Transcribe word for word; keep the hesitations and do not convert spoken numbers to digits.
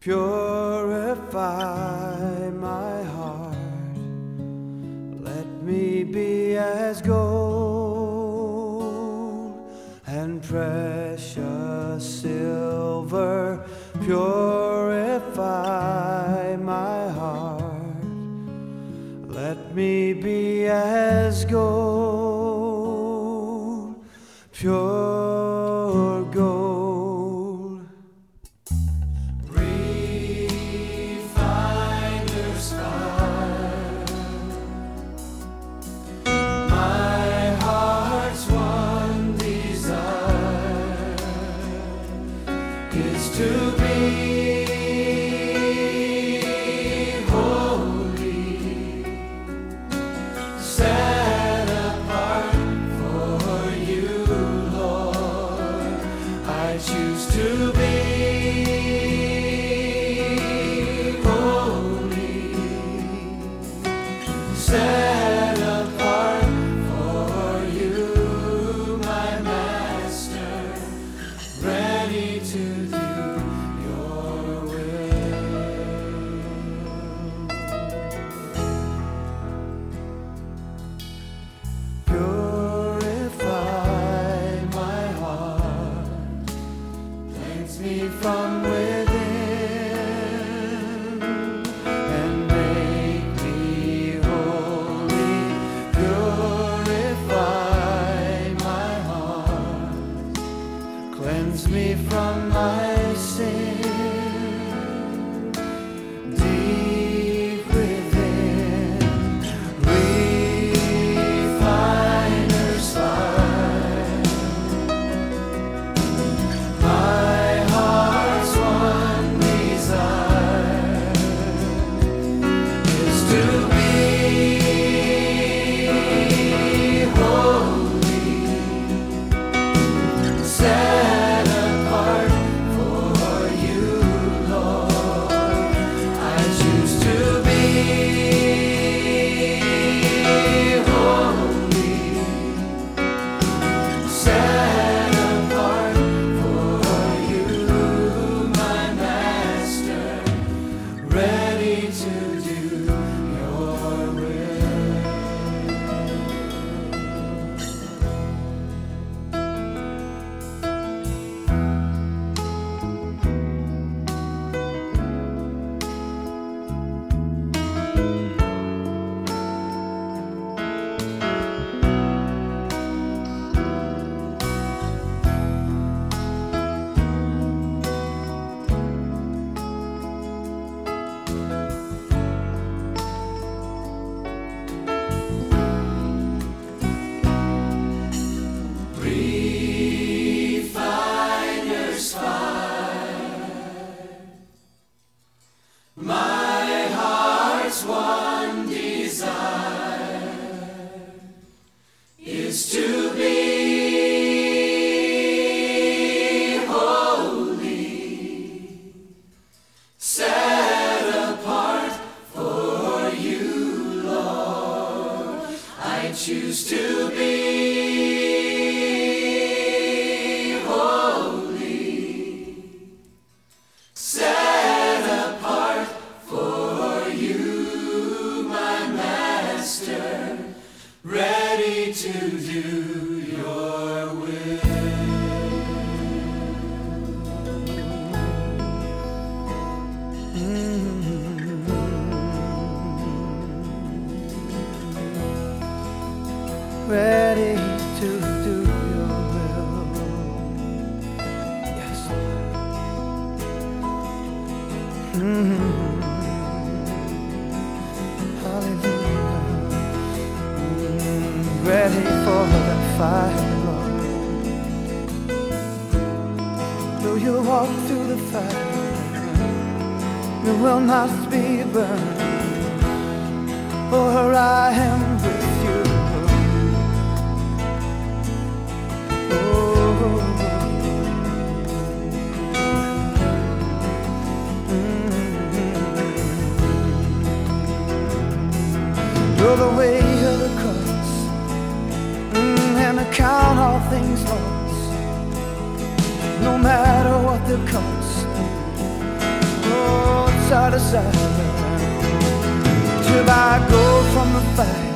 Purify my heart, let me be as gold and precious silver. Purify my heart, let me be as gold, pure gold. Is to be holy, set apart for you, Lord. I choose to be holy, set apart for you, my Master, ready to do me from within and make me holy. Purify my heart, cleanse me from my sin deep within. Refiner's fire, my ready to do your will. Refiner's fire, my heart's one desire is to be holy, set apart for you, Lord. I choose to be ready to do your will. Mm-hmm. Ready to do your will. Yes, Lord. Mm-hmm. Hallelujah. Ready for the fire, Lord. Though you walk through the fire, you will not be burned, for I am with you. Oh, mm-hmm. You're the way of the cross, and account all things lost, no matter what the cost. Oh, other side, till I go from the fight.